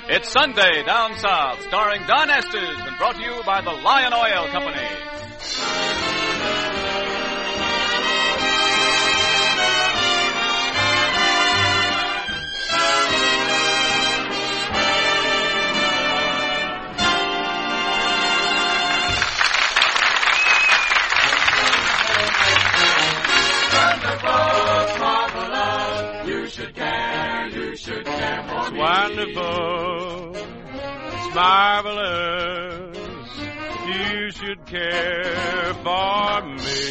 It's Sunday Down South, starring Don Estes and brought to you by the Lion Oil Company. It's wonderful, it's marvelous, you should care for me.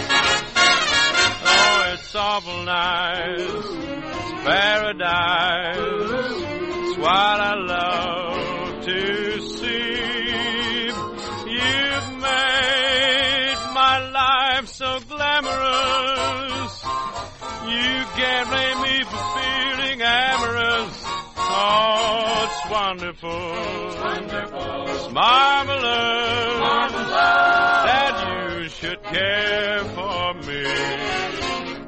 Oh, it's awful nice, it's paradise, it's what I love to see. You've made my life so glamorous, you can't blame me for feeling amorous. Oh, it's wonderful, it's marvelous, that you should care for me.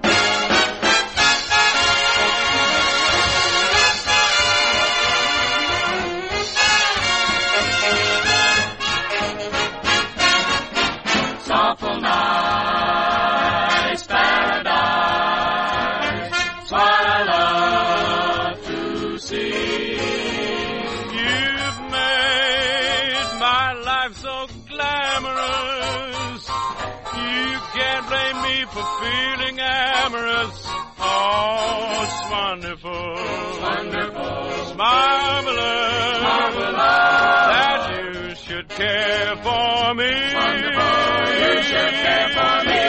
Awful nice paradise, it's what I love to see. You've made my life so glamorous, you can't blame me for feeling amorous. Oh, it's wonderful, it's marvelous, that you should care for me. You should care for me.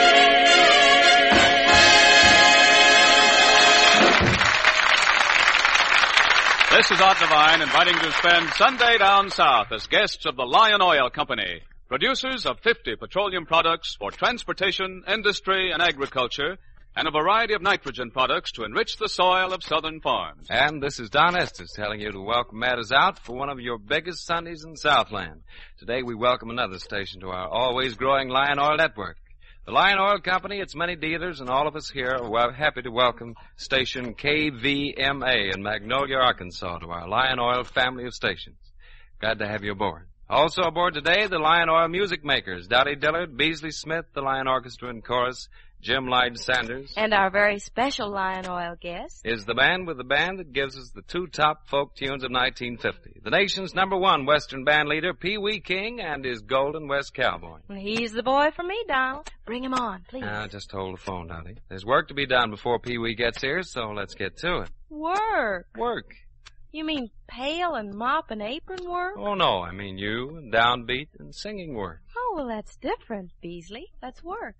This is Art Devine inviting to spend Sunday Down South as guests of the Lion Oil Company, producers of 50 petroleum products for transportation, industry, and agriculture, and a variety of nitrogen products to enrich the soil of southern farms. And this is Don Estes telling you to welcome matters out for one of your biggest Sundays in Southland. Today we welcome another station to our always growing Lion Oil network. The Lion Oil Company, its many dealers, and all of us here are happy to welcome station KVMA in Magnolia, Arkansas, to our Lion Oil family of stations. Glad to have you aboard. Also aboard today, the Lion Oil music makers, Dottie Dillard, Beasley Smith, the Lion Orchestra and Chorus, Jim Lyde Sanders. And our very special Lion Oil guest is the band with the band that gives us the two top folk tunes of 1950. The nation's number one Western band leader, Pee Wee King, and his Golden West Cowboy. He's the boy for me, Donald. Bring him on, please. Now, just hold the phone, Dottie. There's work to be done before Pee Wee gets here, so let's get to it. Work? Work. You mean pail and mop and apron work? Oh, no, I mean you and downbeat and singing work. Oh, well, that's different, Beasley. That's work.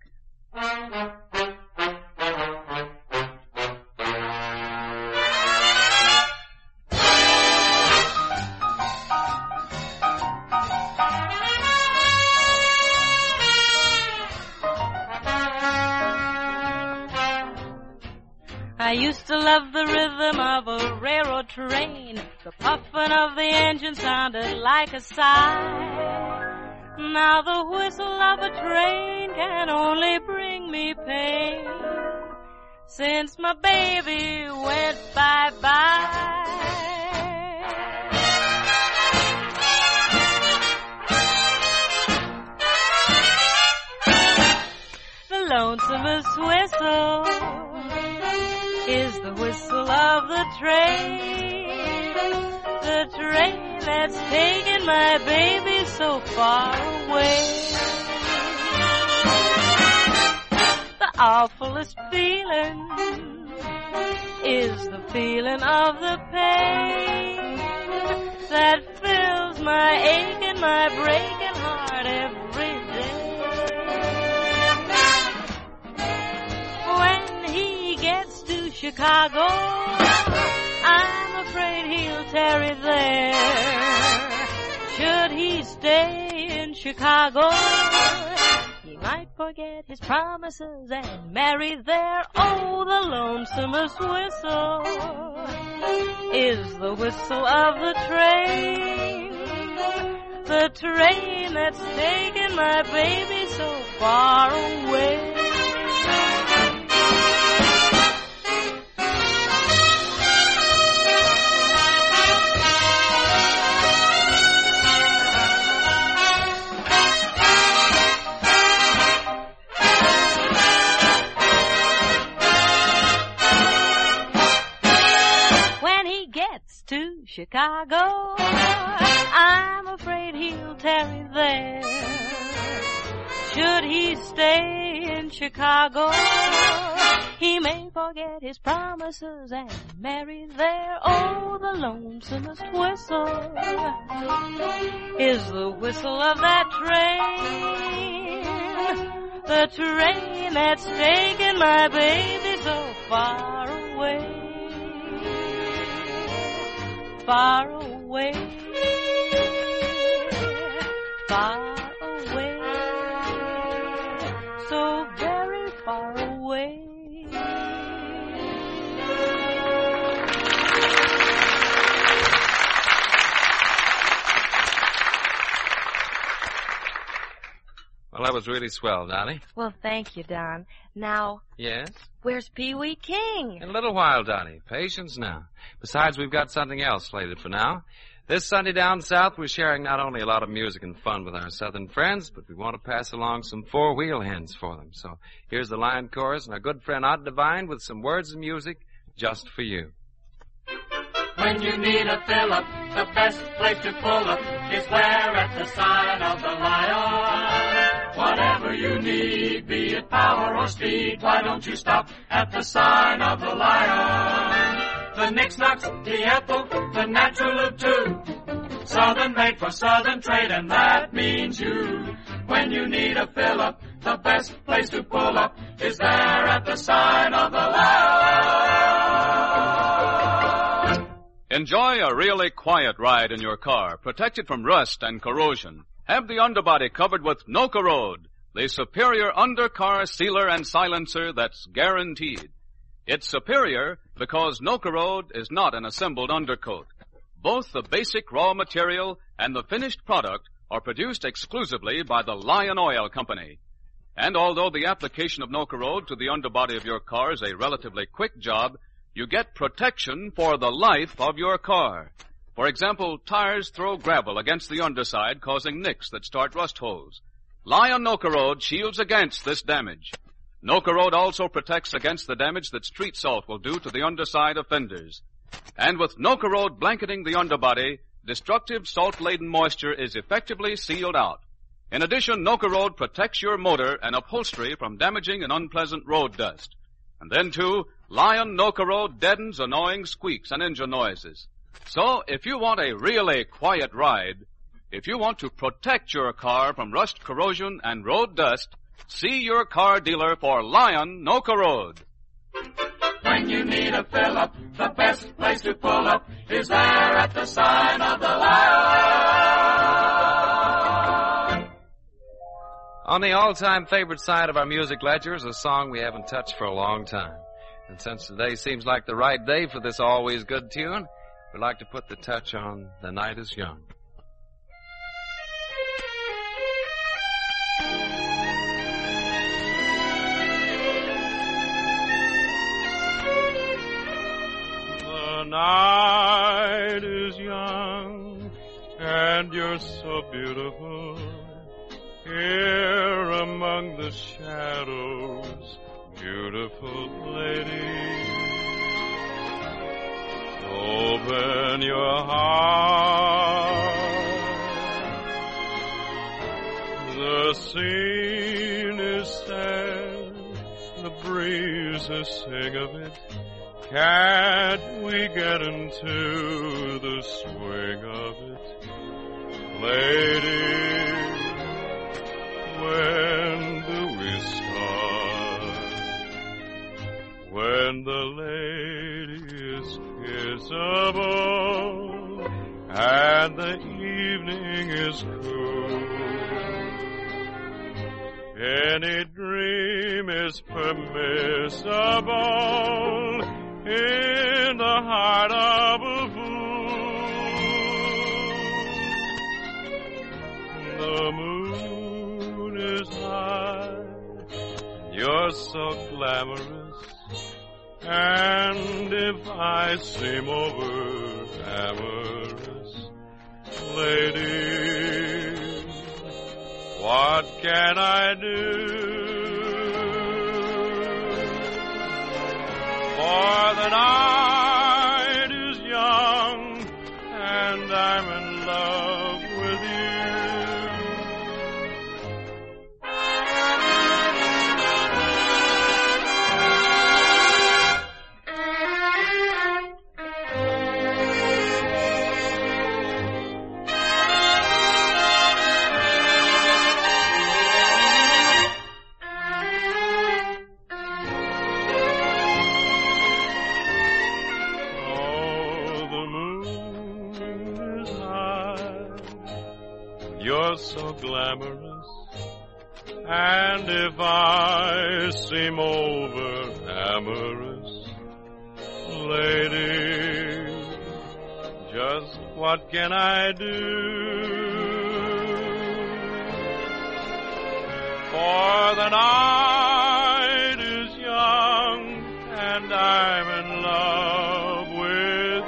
I used to love the rhythm of a railroad train. The puffing of the engine sounded like a sigh. Now the whistle of a train can only bring me pain, since my baby went bye-bye. The lonesomest whistle is the whistle of the train that's taken my baby so far away. The awfulest feeling is the feeling of the pain that fills my aching, my breaking heart every day. When he gets to Chicago, I'm afraid he'll tarry there. Should he stay in Chicago, he might forget his promises and marry there. Oh, the lonesomest whistle is the whistle of the train that's taken my baby so far away. to Chicago, I'm afraid he'll tarry there. Should he stay in Chicago, he may forget his promises and marry there. Oh, the lonesomest whistle is the whistle of that train, the train that's taken my baby so far away. Far away, far away, so very far away. Well, that was really swell, Donnie. Well, thank you, Don. Now, Yes? where's Pee Wee King? In a little while, Donnie. Patience now. Besides, we've got something else slated for now. This Sunday down south, we're sharing not only a lot of music and fun with our southern friends, but we want to pass along some four-wheel hens for them. So here's the Lion Chorus and our good friend Art Divine with some words and music just for you. When you need a fill-up, the best place to pull up is where at the sign of the Lion. Whatever you need, be it power or speed, why don't you stop at the sign of the Lion? The Nix Knox, the Ethel, the Natural of Two. Southern made for Southern trade, and that means you. When you need a fill-up, the best place to pull up is there at the sign of the Lion. Enjoy a really quiet ride in your car, protected from rust and corrosion. Have the underbody covered with No-Corrode, the superior undercar sealer and silencer that's guaranteed. It's superior because No-Corrode is not an assembled undercoat. Both the basic raw material and the finished product are produced exclusively by the Lion Oil Company. And although the application of No-Corrode to the underbody of your car is a relatively quick job, you get protection for the life of your car. For example, tires throw gravel against the underside, causing nicks that start rust holes. Lion No-Corrode shields against this damage. No-Corrode also protects against the damage that street salt will do to the underside of fenders. And with No-Corrode blanketing the underbody, destructive salt-laden moisture is effectively sealed out. In addition, No-Corrode protects your motor and upholstery from damaging and unpleasant road dust. And then, too, Lion No-Corrode deadens annoying squeaks and engine noises. So, if you want a really quiet ride, if you want to protect your car from rust, corrosion, and road dust, see your car dealer for Lion No-Corrode. When you need a fill-up, the best place to pull up is there at the sign of the Lion. On the all-time favorite side of our music ledger is a song we haven't touched for a long time. And since today seems like the right day for this always good tune, we'd like to put the touch on The Night is Young. The night is young, and you're so beautiful. Here among the shadows, beautiful lady. Open your heart. The scene is sad, the breezes sing of it. Can't we get into the swing of it? Lady, when do we start? When the lady is kissable and the evening is cool, any dream is permissible in the heart of a fool. The moon is high, you're so glamorous, and if I seem over amorous, lady, what can I do? For the night is young, is high. You're so glamorous, and if I seem over amorous, lady, just what can I do? For the night is young, and I'm in love with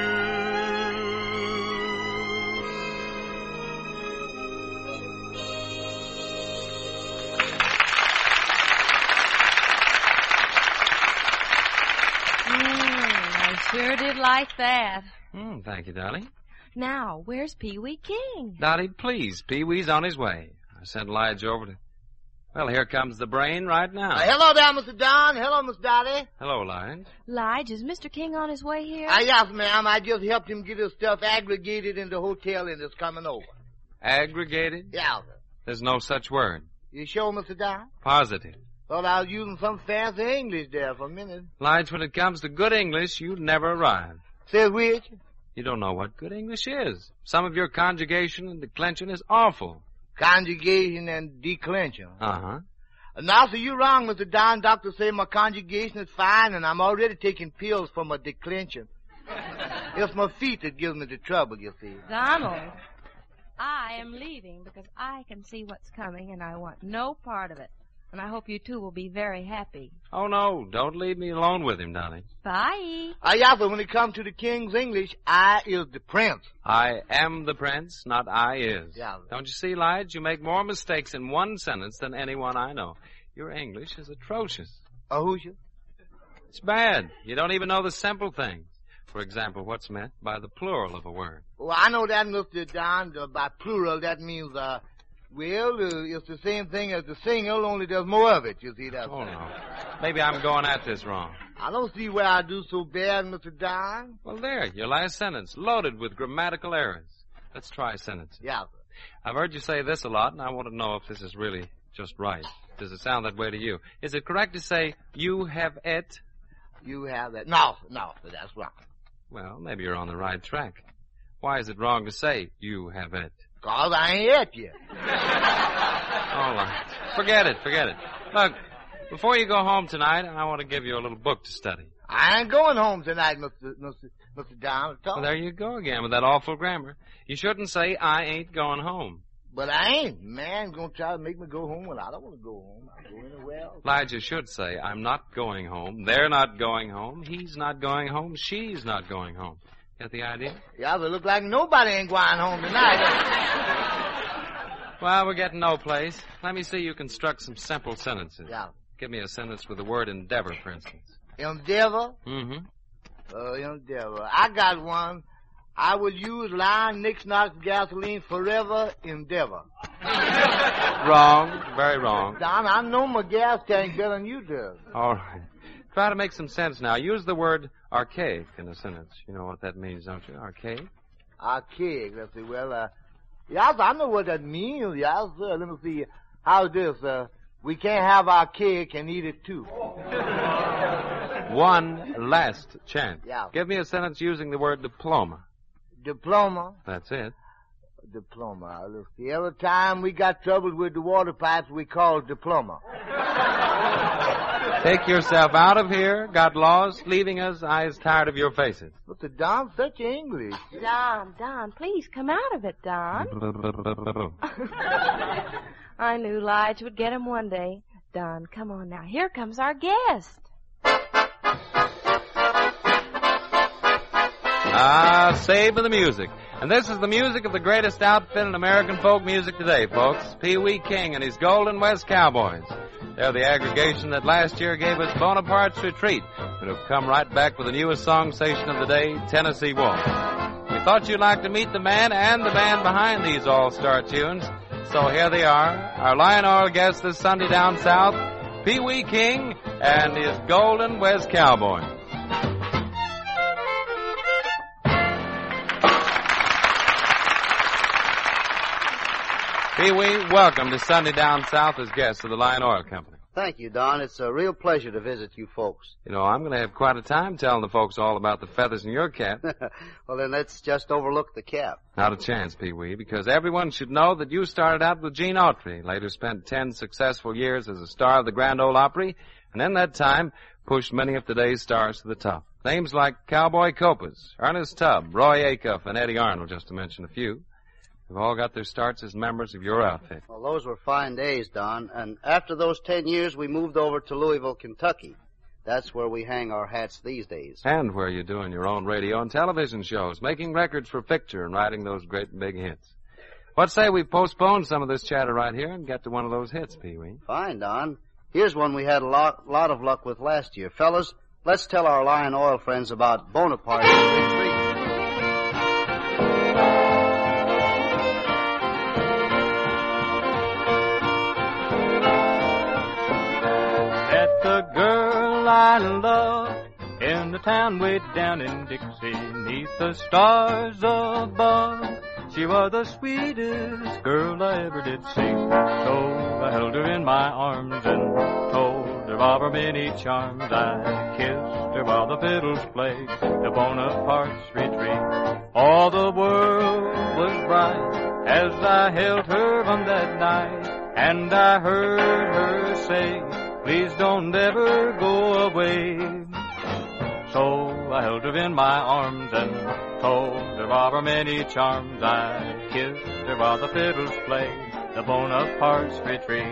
I sure did like that. Thank you, Dolly. Now, where's Pee-wee King? Dolly, please. Pee-wee's on his way. I sent Lige over to... Well, here comes the brain right now. Hello there, Mr. Don. Hello, Miss Dottie. Hello, Lige. Lige, is Mr. King on his way here? Yes, ma'am. I just helped him get his stuff aggregated in the hotel and it's coming over. Aggregated? Yeah, sir. The's no such word. You sure, Mr. Don? Positive. Thought I was using some fancy English there for a minute. Lige, when it comes to good English, you never arrive. Says which? You don't know what good English is. Some of your conjugation and declension is awful. Conjugation and declension. Uh-huh. Now, so you're wrong, Mr. Don. Doctors say my conjugation is fine, and I'm already taking pills for my declension. It's my feet that gives me the trouble, you see. Donald, I am leaving because I can see what's coming, and I want no part of it. And I hope you two will be very happy. Oh, no. Don't leave me alone with him, Dolly. Bye. Yeah, but when it comes to the king's English, I is the prince. I am the prince, not I is. Yeah. Don't you see, Lige? You make more mistakes in one sentence than anyone I know. Your English is atrocious. Who's you? It's bad. You don't even know the simple things. For example, what's meant by the plural of a word? Well, I know that, Mr. Don. By plural, that means, it's the same thing as the single, only there's more of it, you see. That's Oh, no. Maybe I'm going at this wrong. I don't see where I do so bad, Mr. Don. Well, there, your last sentence, loaded with grammatical errors. Let's try sentences. Yeah, sir. I've heard you say this a lot, and I want to know if this is really just right. Does it sound that way to you? Is it correct to say, you have et? You have that. No, sir, that's wrong. Well, maybe you're on the right track. Why is it wrong to say, you have et? 'Cause I ain't et yet. All right. Forget it. Look, before you go home tonight, I want to give you a little book to study. I ain't going home tonight, Mr. Don. Well, there you go again with that awful grammar. You shouldn't say, I ain't going home. But I ain't. Man gonna try to make me go home when I don't want to go home. I go anywhere else. Elijah should say, I'm not going home. They're not going home. He's not going home. She's not going home. Get the idea? Yeah, but it look like nobody ain't going home tonight. Well, we're getting no place. Let me see you construct some simple sentences. Yeah. Give me a sentence with the word endeavor, for instance. Endeavor? Mm-hmm. Endeavor. I got one. I will use Lion Nix Knox gasoline forever, endeavor. Wrong. Very wrong. Don, I know my gas tank better than you do. All right. Try to make some sense now. Use the word archaic in a sentence. You know what that means, don't you? Archaic? Archaic. Let's see. Well, yes, I know what that means. Yes, sir. Let me see. How's this? We can't have our cake and eat it too. One last chance. Yeah. Give me a sentence using the word diploma. Diploma? That's it. Diploma. Let's see. Every time we got trouble with the water pipes, we called diploma. Take yourself out of here, got lost, leaving us, eyes tired of your faces. Mr. Don, such English. Don, please come out of it, Don. I knew Lige would get him one day. Don, come on now. Here comes our guest. Saving the music. And this is the music of the greatest outfit in American folk music today, folks. Pee-wee King and his Golden West Cowboys. They're the aggregation that last year gave us Bonaparte's Retreat, and have come right back with the newest song station of the day, Tennessee Waltz. We thought you'd like to meet the man and the band behind these all-star tunes, so here they are, our Lion Oil guest this Sunday down south, Pee-wee King and his Golden West Cowboys. Pee-wee, welcome to Sunday Down South as guest of the Lion Oil Company. Thank you, Don. It's a real pleasure to visit you folks. You know, I'm going to have quite a time telling the folks all about the feathers in your cap. Well, then let's just overlook the cap. Not a chance, Pee-wee, because everyone should know that you started out with Gene Autry, later spent 10 successful years as a star of the Grand Ole Opry, and in that time pushed many of today's stars to the top. Names like Cowboy Copas, Ernest Tubb, Roy Acuff, and Eddie Arnold, just to mention a few. They've all got their starts as members of your outfit. Well, those were fine days, Don. And after those 10 years, we moved over to Louisville, Kentucky. That's where we hang our hats these days. And where you're doing your own radio and television shows, making records for Picture and writing those great big hits. What say we postpone some of this chatter right here and get to one of those hits, Pee-wee? Fine, Don. Here's one we had a lot of luck with last year. Fellas, let's tell our Lion Oil friends about Bonaparte's Retreat. The girl I loved in the town way down in Dixie, 'neath the stars above. She was the sweetest girl I ever did see. So I held her in my arms and told her of her many charms. I kissed her while the fiddles played the Bonaparte's Retreat. All the world was bright as I held her on that night, and I heard her say, "Please don't ever go away." So I held her in my arms and told her of her many charms. I kissed her while the fiddles played the Bonaparte's Retreat.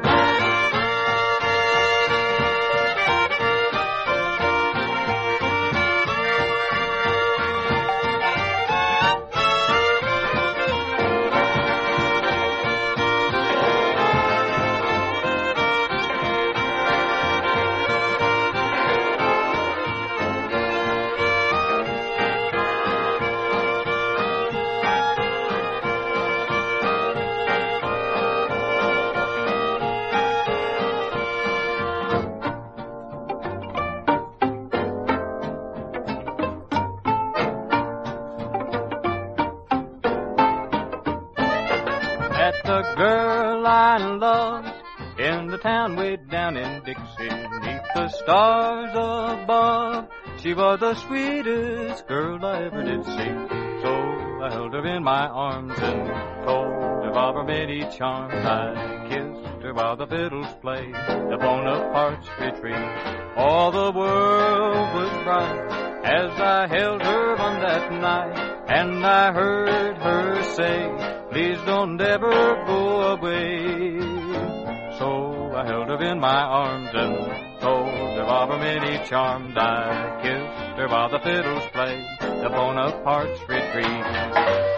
The girl I loved in the town way down in Dixie, 'neath the stars above. She was the sweetest girl I ever did see. So I held her in my arms and told her of her many charms. I kissed her while the fiddles played the Bonaparte's Retreat. All the world was bright as I held her on that night, and I heard her say, "Please don't ever go away." So I held her in my arms and told her of her many charms. I kissed her while the fiddles played the Bonaparte's Retreat.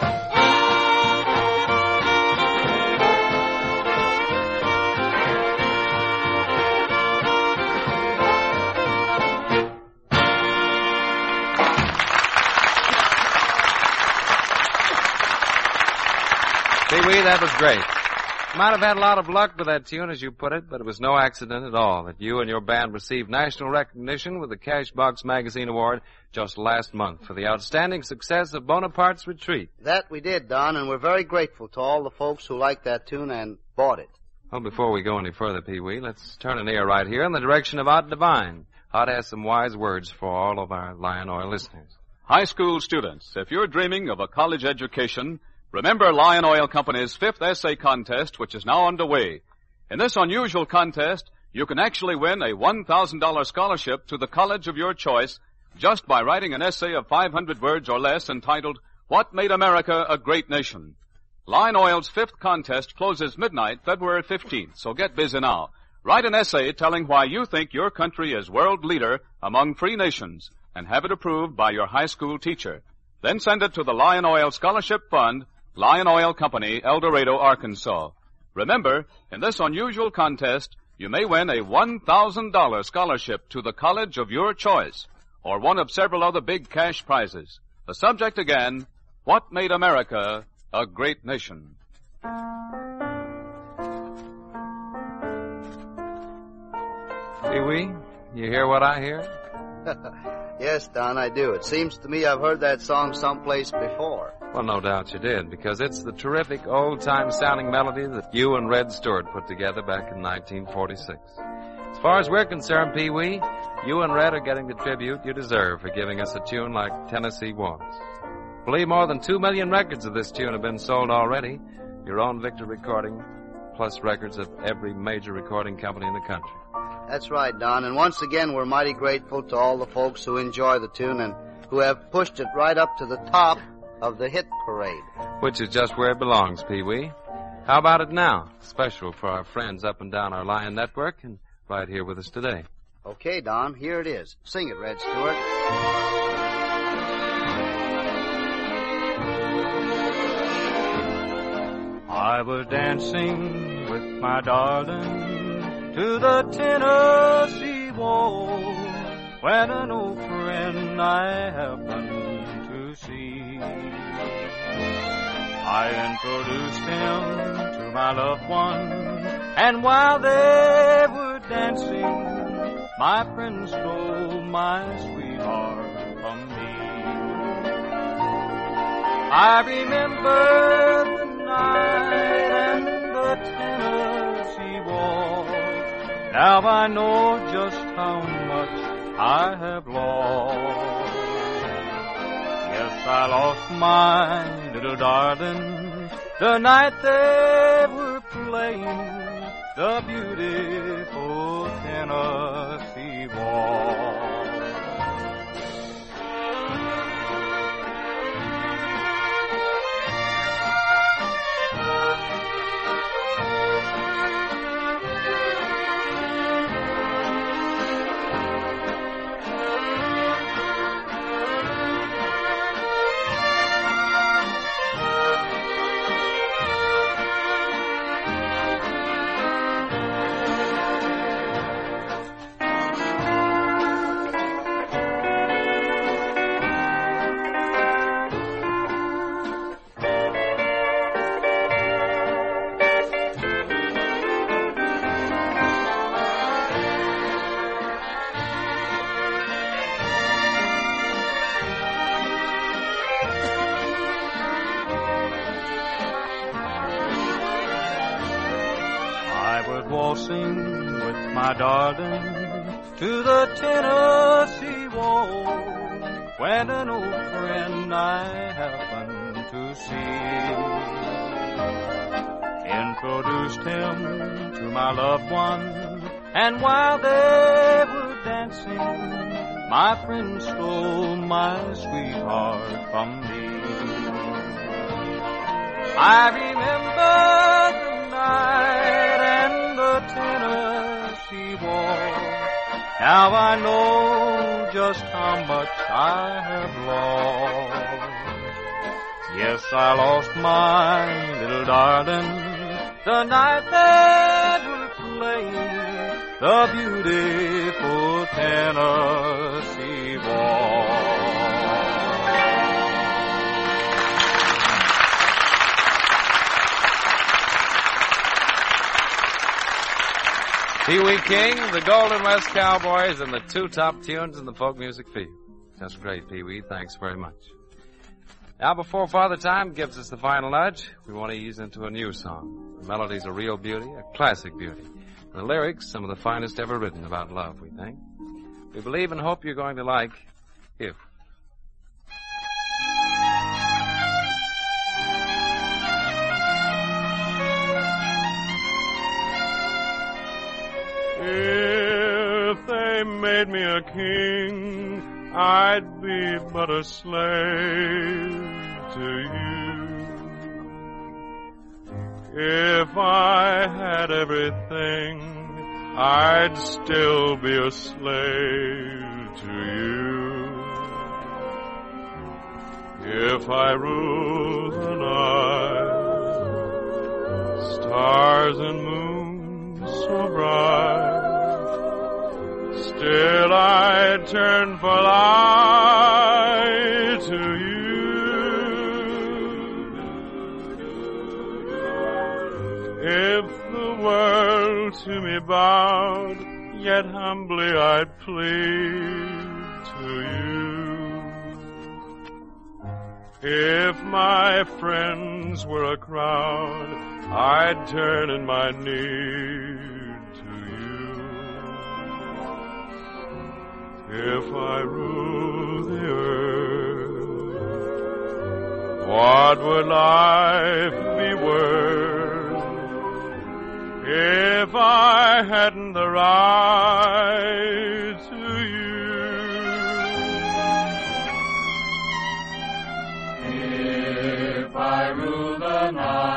Pee-wee, that was great. You might have had a lot of luck with that tune, as you put it, but it was no accident at all that you and your band received national recognition with the Cashbox Magazine Award just last month for the outstanding success of Bonaparte's Retreat. That we did, Don, and we're very grateful to all the folks who liked that tune and bought it. Well, before we go any further, Pee-wee, let's turn an ear right here in the direction of Art Devine. Art has some wise words for all of our Lion Oil listeners. High school students, if you're dreaming of a college education, remember Lion Oil Company's 5th essay contest, which is now underway. In this unusual contest, you can actually win a $1,000 scholarship to the college of your choice just by writing an essay of 500 words or less entitled, "What Made America a Great Nation?" Lion Oil's 5th contest closes midnight, February 15th, so get busy now. Write an essay telling why you think your country is world leader among free nations, and have it approved by your high school teacher. Then send it to the Lion Oil Scholarship Fund, Lion Oil Company, El Dorado, Arkansas. Remember, in this unusual contest, you may win a $1,000 scholarship to the college of your choice, or one of several other big cash prizes. The subject again, what made America a great nation? Pee-wee, you hear what I hear? Yes, Don, I do. It seems to me I've heard that song someplace before. Well, no doubt you did, because it's the terrific old-time sounding melody that you and Red Stewart put together back in 1946. As far as we're concerned, Pee-wee, you and Red are getting the tribute you deserve for giving us a tune like Tennessee Waltz. I believe more than 2 million records of this tune have been sold already. Your own Victor recording, plus records of every major recording company in the country. That's right, Don. And once again, we're mighty grateful to all the folks who enjoy the tune and who have pushed it right up to the top of the hit parade. Which is just where it belongs, Pee-wee. How about it now? Special for our friends up and down our Lion Network and right here with us today. Okay, Don, here it is. Sing it, Red Stewart. I was dancing with my darling to the Tennessee Waltz when an old friend I happened to see. I introduced him to my loved one, and while they were dancing, my friend stole my sweetheart from me. I remember the night and the Tennessee Waltz. Now I know just how much I have lost. Yes, I lost my little darling the night they were playing the beautiful Tennessee Waltz. Waltzing with my darling to the Tennessee Waltz when an old friend I happened to see introduced him to my loved one, and while they were dancing, my friend stole my sweetheart from me. I remember the night and the Tennessee Waltz. Now I know just how much I have lost. Yes, I lost my little darling the night that we played the beautiful Tennessee Waltz. Pee-wee King, the Golden West Cowboys, and the two top tunes in the folk music field. That's great, Pee-wee. Thanks very much. Now, before Father Time gives us the final nudge, we want to ease into a new song. The melody's a real beauty, a classic beauty. And the lyrics, some of the finest ever written about love, we think. We believe and hope you're going to like If. If they made me a king, I'd be but a slave to you. If I had everything, I'd still be a slave to you. If I ruled the night, stars and moon so bright, still I'd turn for light to you. If the world to me bowed, yet humbly I'd plead to you. If my friends were a crowd, I'd turn in my need to you. if I ruled the earth, what would life be worth if I hadn't the right to you? If I rule the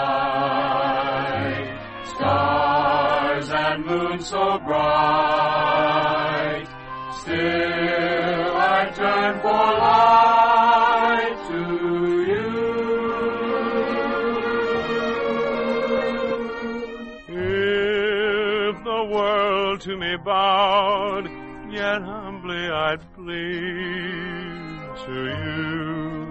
night, stars and moon so bright, still I turn for light to you. If the world to me bowed, yet humbly I'd plead to you.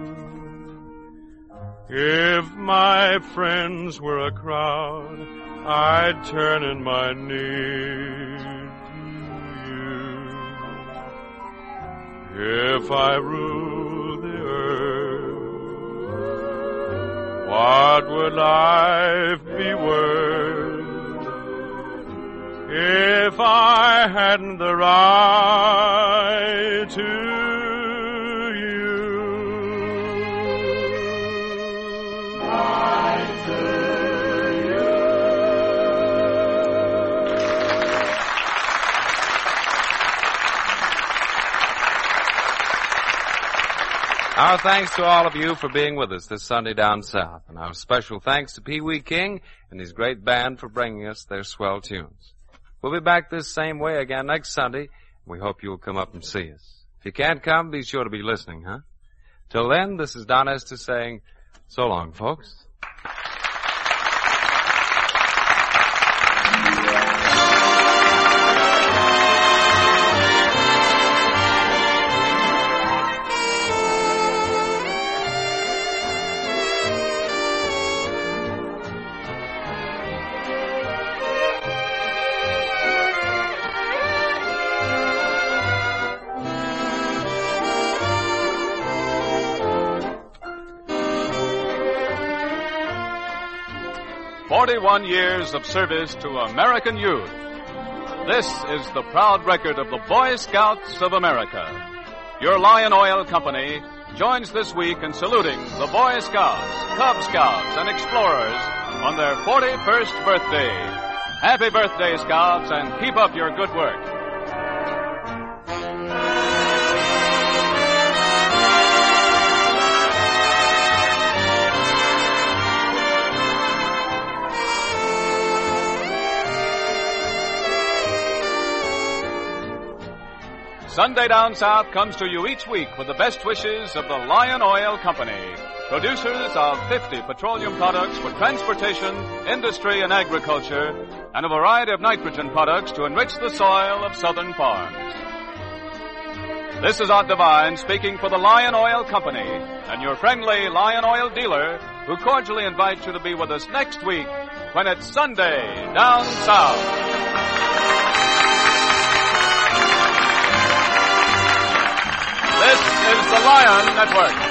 If my friends were a crowd, I'd turn in my knee to you. If I ruled the earth, what would life be worth if I hadn't the right to you? Our thanks to all of you for being with us this Sunday down south, and our special thanks to Pee Wee King and his great band for bringing us their swell tunes. We'll be back this same way again next Sunday, and we hope you'll come up and see us. If you can't come, be sure to be listening, huh? Till then, this is Don Estes saying, so long, folks. "41 years of service to American youth. This is the proud record of the Boy Scouts of America. Your Lion Oil Company joins this week in saluting the Boy Scouts, Cub Scouts, and Explorers on their 41st birthday. Happy birthday, Scouts, and keep up your good work. Sunday Down South comes to you each week with the best wishes of the Lion Oil Company, producers of 50 petroleum products for transportation, industry, and agriculture, and a variety of nitrogen products to enrich the soil of southern farms. This is Art Devine speaking for the Lion Oil Company and your friendly Lion Oil dealer, who cordially invites you to be with us next week when it's Sunday Down South. This is the Lion Network.